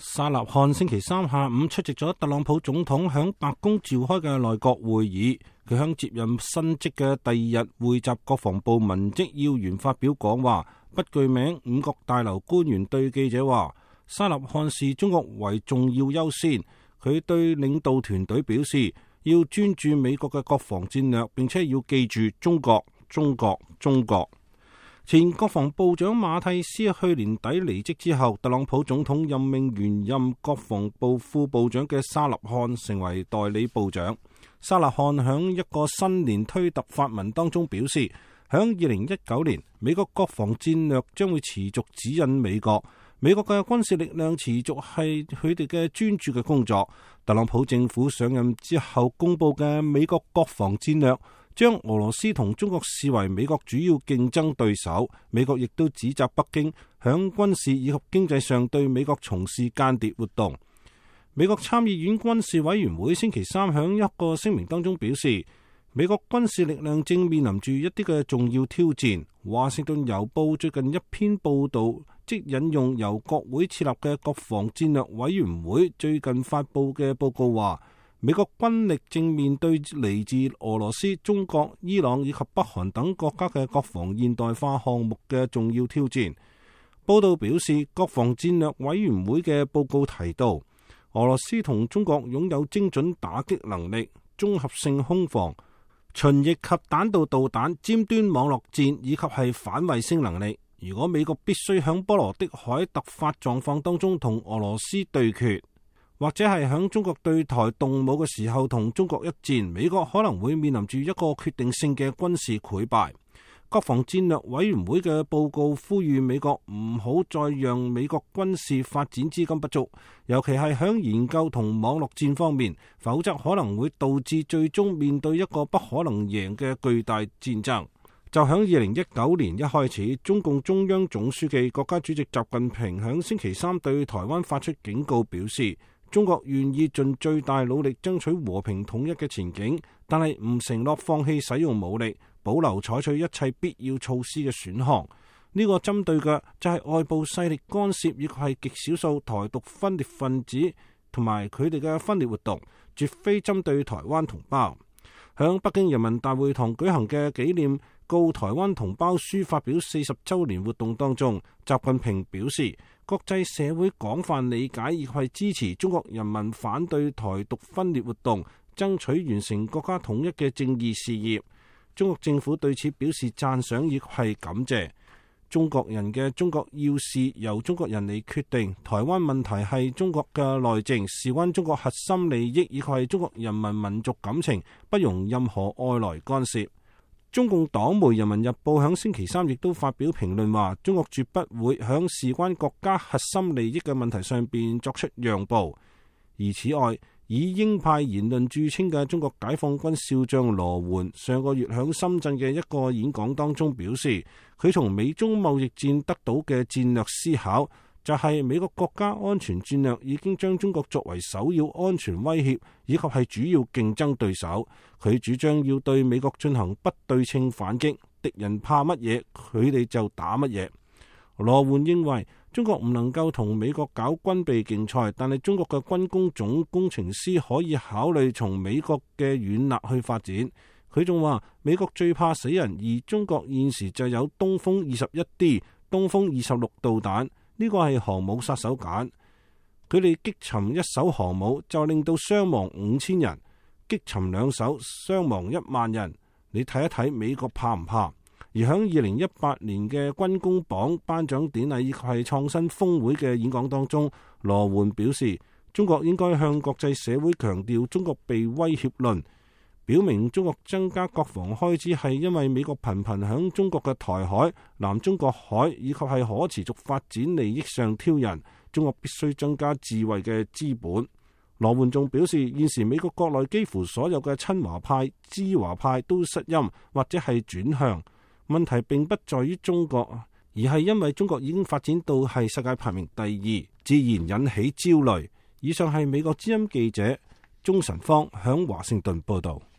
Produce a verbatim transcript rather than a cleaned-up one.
沙納漢星期三下午出席咗特朗普總統響白宮召開嘅內閣會議，佢響接任新職嘅第二日匯集國防部文職要員發表講話，不具名五角大樓官員對記者話，沙納漢視中國為重要優先，佢對領導團隊表示要專注美國嘅國防戰略，並且要記住中國、中國、中國。前國防部長馬蒂斯去年底離職之後，特朗普總統任命原任國防部副部長嘅沙納漢成為代理部長。沙納漢響一個新年推特發文當中表示，響二零一九年，美國國防戰略將會持續指引美國，美國嘅軍事力量持續係佢哋嘅專注嘅工作。特朗普政府上任之後公布嘅美國國防戰略，將俄羅斯同中國視為美國主要競爭對手，美國亦都指責北京響軍事以及經濟上對美國從事間諜活動。美國參議院軍事委員會星期三響一個聲明當中表示，美國軍事力量正面臨住一啲嘅重要挑戰。華盛頓郵報最近一篇報道，即引用由國會設立嘅國防戰略委員會最近發佈嘅報告話，美國軍力正面對嚟自俄羅斯、中國、伊朗以及北韓等國家嘅國防現代化項目嘅重要挑戰。報道表示，國防戰略委員會嘅報告提到，俄羅斯同中國擁有精準打擊能力、綜合性空防、巡弋及彈道導彈、尖端網絡戰以及係反衛星能力。如果美國必須響波羅的海突發狀況當中同俄羅斯對決，或者係響中國對台動武嘅時候同中國一戰，美國可能會面臨住一個決定性嘅軍事潰敗。國防戰略委員會嘅報告呼籲美國唔好再讓美國軍事發展資金不足，尤其係響研究同網絡戰方面，否則可能會導致最終面對一個不可能贏嘅巨大戰爭。就響二零一九年一開始，中共中央總書記、國家主席習近平響星期三對台灣發出警告，表示中國願意盡最大努力爭取和平統一嘅前景，但係唔承諾放棄使用武力，保留採取一切必要措施嘅選項。呢、這個針對嘅就係外部勢力干涉，亦係極少數台獨分裂分子同埋佢哋嘅分裂活動，絕非針對台灣同胞。響北京人民大會堂舉行嘅紀念告台灣同胞書發表四十週年活動當中，習近平表示，國際社會廣泛理解亦係支持中國人民反對台獨分裂活動，爭取完成國家統一嘅正義事業。中國政府對此表示讚賞亦係感謝。中國人嘅中國要事由中國人嚟決定，台灣問題係中國嘅內政，事關中國核心利益，亦係中國人民民族感情，不容任何外來干涉。中共黨媒《人民日報》響星期三亦都發表評論話，中國絕不會響事關國家核心利益嘅問題上邊作出讓步。而此外，以鷹派言論著稱嘅中國解放軍少將羅援上個月響深圳嘅一個演講當中表示，佢從美中貿易戰得到嘅戰略思考，就係美國國家安全戰略已經將中國作為首要安全威脅，以及係主要競爭對手。佢主張要對美國進行不對稱反擊，敵人怕乜嘢，佢哋就打乜嘢。羅援認為中國唔能夠同美國搞軍備競賽，但係中國嘅軍工總工程師可以考慮從美國嘅軟肋去發展。佢仲話美國最怕死人，而中國現時就有東風二十一 D、東風二十六導彈，呢個係航母殺手鐧。佢哋擊沉一艘航母就令到傷亡五千人，擊沉兩艘傷亡一萬人。你睇一睇美國怕唔怕？而喺二零一八年嘅軍工榜頒獎典禮以及係創新峰會嘅演講當中，羅援表示中國應該向國際社會強調中國被威脅論，表明中國增加國防開支係因為美國頻頻響中國嘅台海、南中國海以及係可持續發展利益上挑釁，中國必須增加自衛嘅資本。羅援仲表示，現時美國國內幾乎所有嘅親華派、知華派都失音或者係轉向。問題並不在於中國，而係因為中國已經發展到係世界排名第二，自然引起焦慮。以上係美國之音記者鍾晨芳響華盛頓報道。